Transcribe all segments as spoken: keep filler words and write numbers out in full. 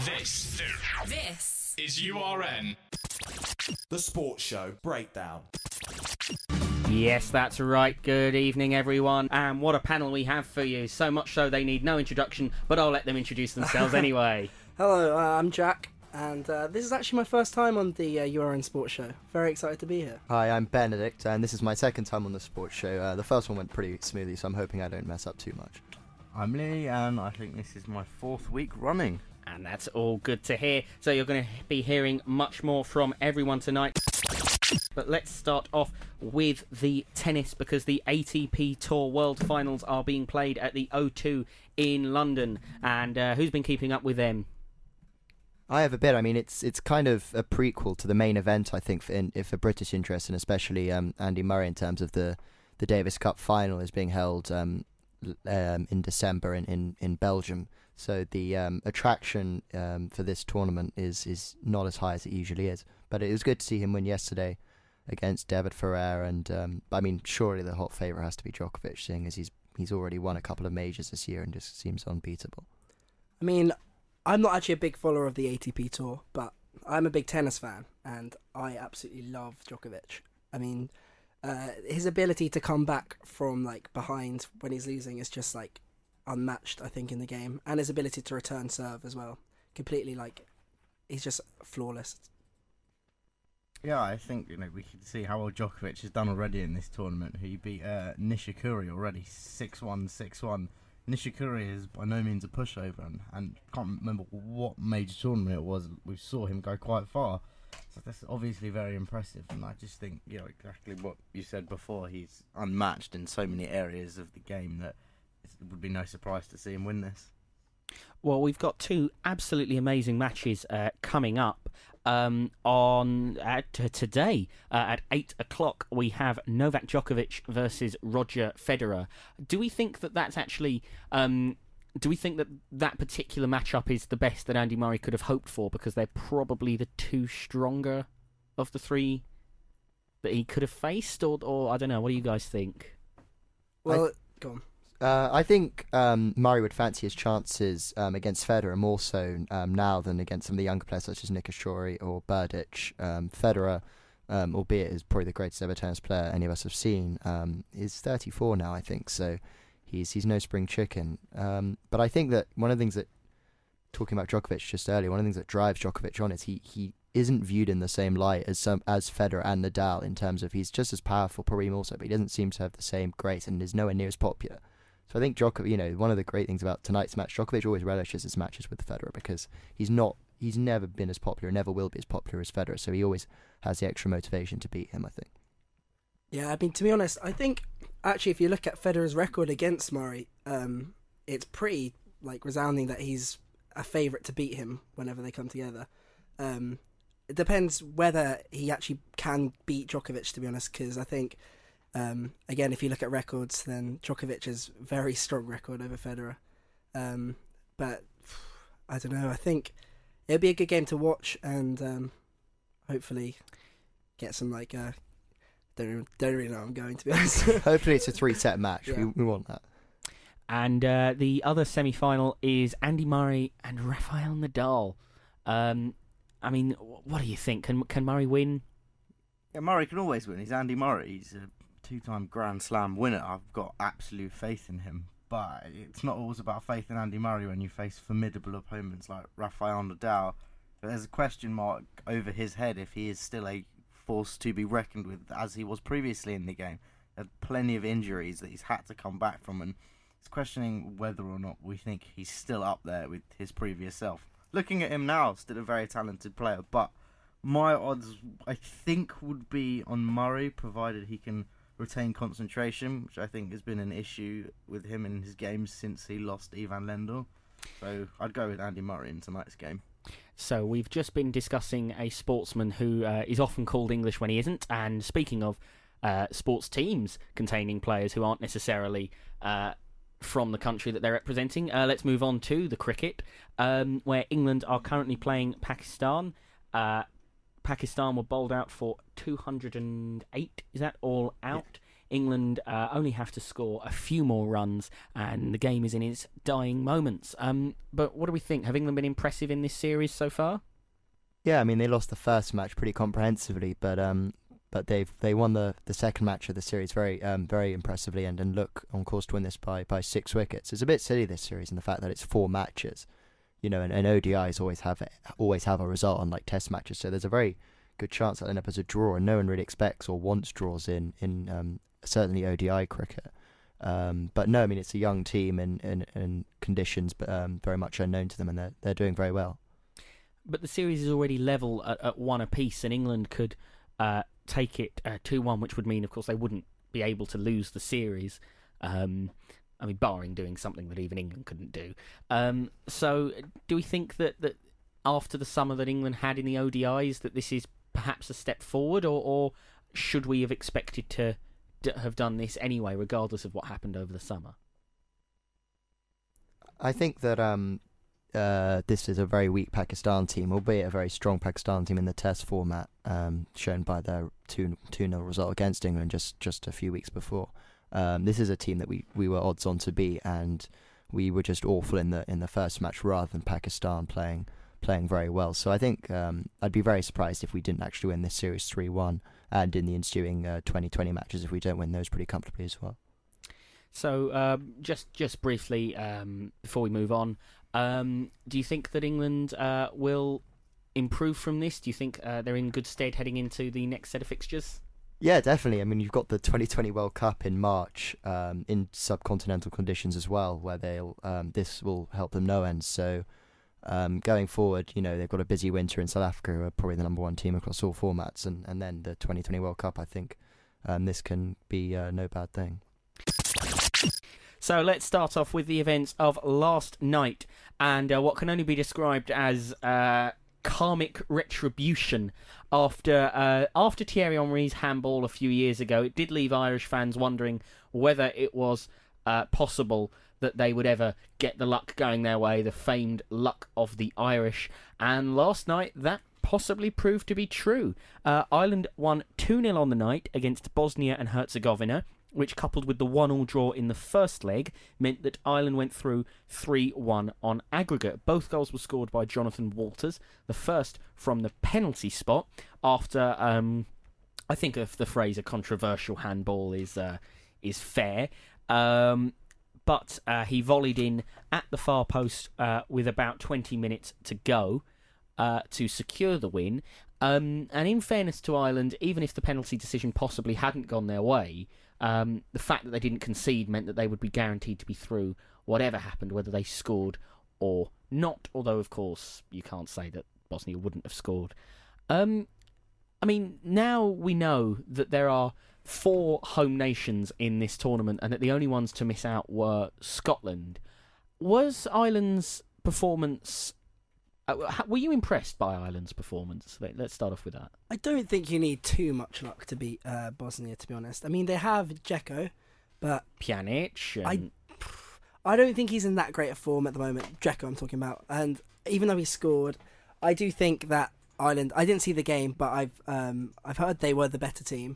This, This is U R N. The Sports Show Breakdown. Yes, that's right. Good evening, everyone. And what a panel we have for you. So much so they need no introduction, but I'll let them introduce themselves anyway. Hello, uh, I'm Jack, and uh, this is actually my first time on the uh, U R N Sports Show. Very excited to be here. Hi, I'm Benedict, and this is my second time on the sports show. Uh, the first one went pretty smoothly, so I'm hoping I don't mess up too much. I'm Lee, and I think this is my fourth week running. And that's all good to hear. So you're going to be hearing much more from everyone tonight. But let's start off with the tennis, because the A T P Tour World Finals are being played at the O two in London. And uh, who's been keeping up with them? I have a bit. I mean, it's it's kind of a prequel to the main event, I think, for, in, for British interest, and especially um, Andy Murray, in terms of the, the Davis Cup final is being held um, um, in December in, in, in Belgium. So the um, attraction um, for this tournament is, is not as high as it usually is. But it was good to see him win yesterday against David Ferrer. And um, I mean, surely the hot favourite has to be Djokovic, seeing as he's he's already won a couple of majors this year and just seems unbeatable. I mean, I'm not actually a big follower of the A T P Tour, but I'm a big tennis fan, and I absolutely love Djokovic. I mean, uh, his ability to come back from like behind when he's losing is just like unmatched, I think, in the game, and his ability to return serve as well. Completely, like, he's just flawless. Yeah, I think you know we can see how well Djokovic has done already in this tournament. He beat uh, Nishikori already six one, six one. Nishikori is by no means a pushover, and, and can't remember what major tournament it was. We saw him go quite far, so that's obviously very impressive. And I just think, you know, exactly what you said before. He's unmatched in so many areas of the game that it would be no surprise to see him win this. Well, we've got two absolutely amazing matches uh, coming up. Um, on uh, t- today uh, at eight o'clock, we have Novak Djokovic versus Roger Federer. Do we think that that's actually? Um, do we think that that particular matchup is the best that Andy Murray could have hoped for, because they're probably the two stronger of the three that he could have faced, or, or I don't know. What do you guys think? Well, I- go on. Uh, I think um, Murray would fancy his chances um, against Federer more so um, now than against some of the younger players such as Nishikori or Berdych. Um, Federer, um, albeit is probably the greatest ever tennis player any of us have seen, um, is thirty-four now, I think, so he's he's no spring chicken. Um, but I think that one of the things that, talking about Djokovic just earlier, one of the things that drives Djokovic on is he, he isn't viewed in the same light as some as Federer and Nadal, in terms of he's just as powerful, probably more so, but he doesn't seem to have the same grace and is nowhere near as popular. So I think Djokovic, you know, one of the great things about tonight's match, Djokovic always relishes his matches with Federer because he's not, he's never been as popular, never will be as popular as Federer. So he always has the extra motivation to beat him, I think. Yeah, I mean, to be honest, I think actually if you look at Federer's record against Murray, um, it's pretty like resounding that he's a favourite to beat him whenever they come together. Um, it depends whether he actually can beat Djokovic, to be honest, because I think. Um, again, if you look at records, then Djokovic has a very strong record over Federer. Um, but I don't know. I think it'll be a good game to watch, and um, hopefully get some like. Uh, don't don't really know where I'm going, to be honest. Hopefully, it's a three-set match. Yeah. We we want that. And uh, the other semi-final is Andy Murray and Rafael Nadal. Um, I mean, what do you think? Can can Murray win? Yeah, Murray can always win. He's Andy Murray. He's a two-time Grand Slam winner. I've got absolute faith in him. But it's not always about faith in Andy Murray when you face formidable opponents like Rafael Nadal. There's a question mark over his head if he is still a force to be reckoned with, as he was previously in the game. He had plenty of injuries that he's had to come back from, and it's questioning whether or not we think he's still up there with his previous self. Looking at him now, still a very talented player, but my odds, I think, would be on Murray, provided he can retain concentration, which I think has been an issue with him in his games since he lost Ivan Lendl. So I'd go with Andy Murray in tonight's game. So we've just been discussing a sportsman who uh, is often called English when he isn't, and speaking of uh, sports teams containing players who aren't necessarily uh, from the country that they're representing, uh, let's move on to the cricket, um, where England are currently playing Pakistan. Uh, Pakistan were bowled out for two hundred eight, is that all out, England uh, only have to score a few more runs, and the game is in its dying moments. Um, but what do we think? Have England been impressive in this series so far? Yeah, I mean they lost the first match pretty comprehensively, but um, but they've they won the, the second match of the series very um very impressively, and, and look on course to win this by, by six wickets. It's a bit silly this series in the fact that it's four matches, you know, and, and O D Is always have always have a result unlike Test matches, so there's a very good chance that it'll end up as a draw, and no one really expects or wants draws in in um, certainly O D I cricket. Um, but no, I mean it's a young team and and, and conditions, but um, very much unknown to them, and they're they're doing very well. But the series is already level at, at one apiece, and England could uh, take it uh, two one, which would mean, of course, they wouldn't be able to lose the series. Um, I mean, barring doing something that even England couldn't do. Um, so, do we think that, that after the summer that England had in the O D Is, that this is perhaps a step forward, or, or should we have expected to d- have done this anyway, regardless of what happened over the summer? I think that um, uh, this is a very weak Pakistan team, albeit a very strong Pakistan team in the Test format, um, shown by their two nil result against England just, just a few weeks before. Um, this is a team that we, we were odds on to beat, and we were just awful in the in the first match rather than Pakistan playing playing very well. So I think um, I'd be very surprised if we didn't actually win this series three one, and in the ensuing uh, twenty twenty matches if we don't win those pretty comfortably as well. So um, just just briefly um, before we move on, um, do you think that England uh, will improve from this? Do you think uh, they're in good stead heading into the next set of fixtures? Yeah, definitely. I mean, you've got the twenty twenty World Cup in March um, in subcontinental conditions as well, where they'll um, this will help them no end. So um, going forward, you know, they've got a busy winter in South Africa, who are probably the number one team across all formats, and, and then the twenty twenty World Cup. I think um, this can be uh, no bad thing. So let's start off with the events of last night, and uh, what can only be described as uh, karmic retribution after uh, after Thierry Henry's handball a few years ago. It did leave Irish fans wondering whether it was uh, possible that they would ever get the luck going their way, the famed luck of the Irish. And last night, that possibly proved to be true. Uh, Ireland won two nil on the night against Bosnia and Herzegovina, which, coupled with the one all draw in the first leg, meant that Ireland went through three one on aggregate. Both goals were scored by Jonathan Walters, the first from the penalty spot, after, um, I think if the phrase a controversial handball is uh, is fair, um, but uh, he volleyed in at the far post uh, with about twenty minutes to go uh, to secure the win. Um, and in fairness to Ireland, even if the penalty decision possibly hadn't gone their way, Um, the fact that they didn't concede meant that they would be guaranteed to be through whatever happened, whether they scored or not. Although, of course, you can't say that Bosnia wouldn't have scored. Um, I mean, now we know that there are four home nations in this tournament and that the only ones to miss out were Scotland. Was Ireland's performance... Uh, were you impressed by Ireland's performance? Let's start off with that. I don't think you need too much luck to beat uh, Bosnia, to be honest. I mean, they have Dzeko, but Pjanic. And... I, I don't think he's in that great a form at the moment. Dzeko, I'm talking about. And even though he scored, I do think that Ireland. I didn't see the game, but I've um, I've heard they were the better team.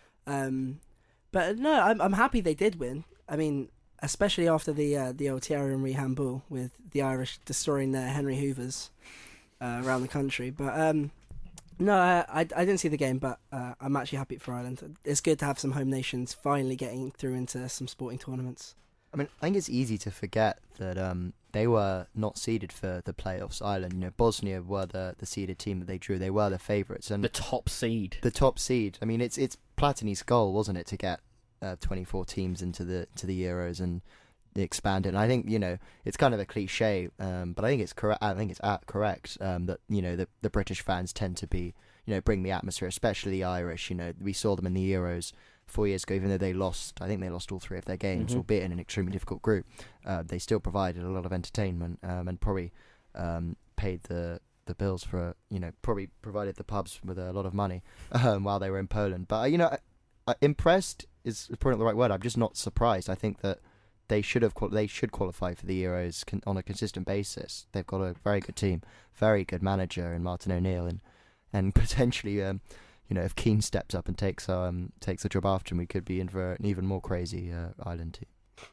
Um, but no, I'm I'm happy they did win. I mean, especially after the uh, the old Thierry Henry handball with the Irish destroying their Henry Hoovers uh, around the country. But um, no, I, I I didn't see the game, but uh, I'm actually happy for Ireland. It's good to have some home nations finally getting through into some sporting tournaments. I mean, I think it's easy to forget that um, they were not seeded for the playoffs. Ireland, you know, Bosnia were the, the seeded team that they drew. They were the favourites, and the top seed. The top seed. I mean, it's it's Platini's goal, wasn't it, to get Uh, twenty-four teams into the to the Euros and expand it. And I think, you know, it's kind of a cliche, um, but I think it's correct. I think it's uh, correct um, that, you know, the the British fans tend to be, you know, bring the atmosphere, especially the Irish. You know, we saw them in the Euros four years ago, even though they lost. I think they lost all three of their games, mm-hmm. albeit in an extremely difficult group. Uh, they still provided a lot of entertainment um, and probably um, paid the the bills for, you know, probably provided the pubs with a lot of money um, while they were in Poland. But you know, I, I, impressed is probably not the right word. I'm just not surprised. I think that they should have qual- they should qualify for the Euros con- on a consistent basis. They've got a very good team, very good manager in Martin O'Neill, and and potentially um, you know, if Keane steps up and takes um takes the job after him, we could be in for an even more crazy uh, Ireland team.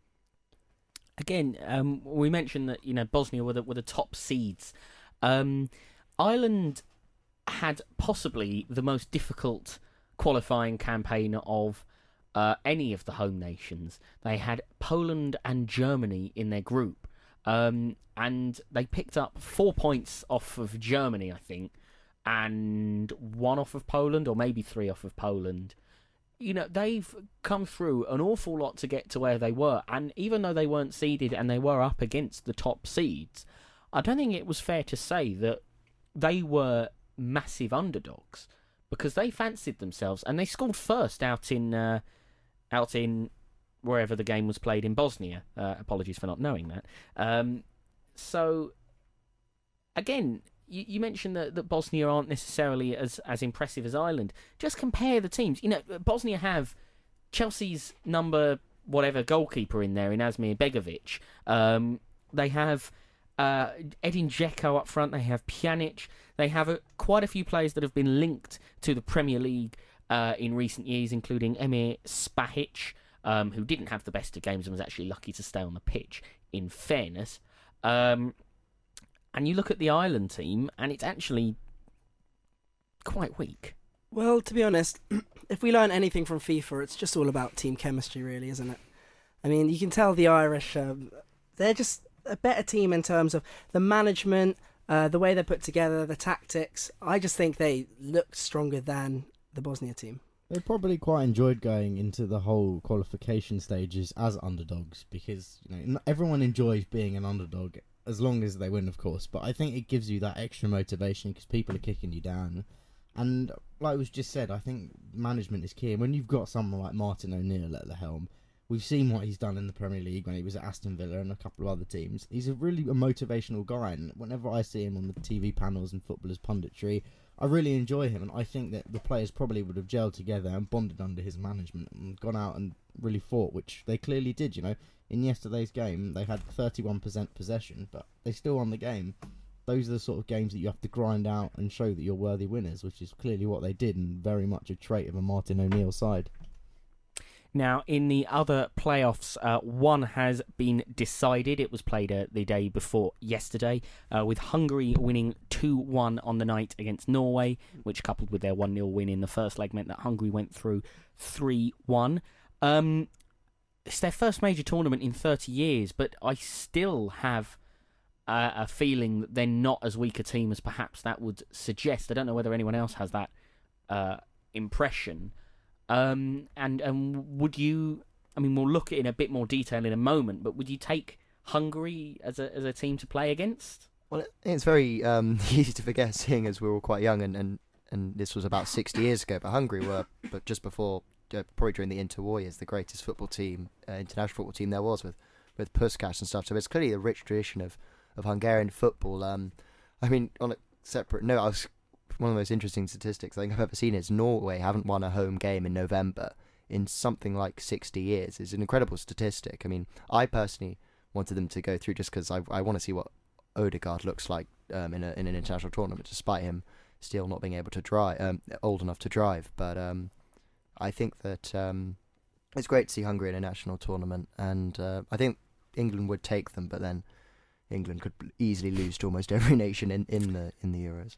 Again, um, we mentioned that you know Bosnia were the, were the top seeds. Um, Ireland had possibly the most difficult qualifying campaign of uh, any of the home nations. They had Poland and Germany in their group, um, and they picked up four points off of Germany, I think, and one off of Poland, or maybe three off of Poland. You know, they've come through an awful lot to get to where they were, and even though they weren't seeded and they were up against the top seeds, I don't think it was fair to say that they were massive underdogs, because they fancied themselves and they scored first out in uh, out in wherever the game was played in Bosnia. Uh, apologies for not knowing that. Um, so, again, you, you mentioned that, that Bosnia aren't necessarily as, as impressive as Ireland. Just compare the teams. You know, Bosnia have Chelsea's number whatever goalkeeper in there in Asmir Begovic. Um, they have uh, Edin Dzeko up front. They have Pjanic. They have a, quite a few players that have been linked to the Premier League uh, in recent years, including Emir Spahic, um, who didn't have the best of games and was actually lucky to stay on the pitch, in fairness. Um, and you look at the Ireland team, and it's actually quite weak. Well, to be honest, if we learn anything from FIFA, it's just all about team chemistry, really, isn't it? I mean, you can tell the Irish, um, they're just a better team in terms of the management, uh, the way they're put together, the tactics. I just think they look stronger than the Bosnia team. They probably quite enjoyed going into the whole qualification stages as underdogs, because you know everyone enjoys being an underdog as long as they win, of course. But I think it gives you that extra motivation because people are kicking you down. And like was just said, I think management is key. And when you've got someone like Martin O'Neill at the helm, we've seen what he's done in the Premier League when he was at Aston Villa and a couple of other teams. He's a really a motivational guy, and whenever I see him on the T V panels and footballers' punditry, I really enjoy him. And I think that the players probably would have gelled together and bonded under his management and gone out and really fought, which they clearly did. You know, in yesterday's game, they had thirty-one percent possession, but they still won the game. Those are the sort of games that you have to grind out and show that you're worthy winners, which is clearly what they did, and very much a trait of a Martin O'Neill side. Now, in the other playoffs, uh, one has been decided. It was played uh, the day before yesterday, uh, with Hungary winning two one on the night against Norway, which, coupled with their one nil win in the first leg, meant that Hungary went through three one. Um, it's their first major tournament in thirty years, but I still have Uh, a feeling that they're not as weak a team as perhaps that would suggest. I don't know whether anyone else has that uh, impression. Um, and and would you? I mean, we'll look at it in a bit more detail in a moment. But would you take Hungary as a as a team to play against? Well, I think it's very um, easy to forget, seeing as we're all quite young, and, and, and this was about sixty years ago. But Hungary were, but just before, uh, probably during the interwar years, the greatest football team, uh, international football team there was, with with Puskás and stuff. So it's clearly a rich tradition of. of Hungarian football. Um, I mean, on a separate note, I was, one of the most interesting statistics I think I've ever seen is Norway haven't won a home game in November in something like sixty years. It's an incredible statistic. I mean, I personally wanted them to go through just because I, I want to see what Odegaard looks like um, in, a, in an international tournament, despite him still not being able to drive, um, old enough to drive. But um, I think that um, it's great to see Hungary in a national tournament, and uh, I think England would take them, but then England could easily lose to almost every nation in, in the in the Euros.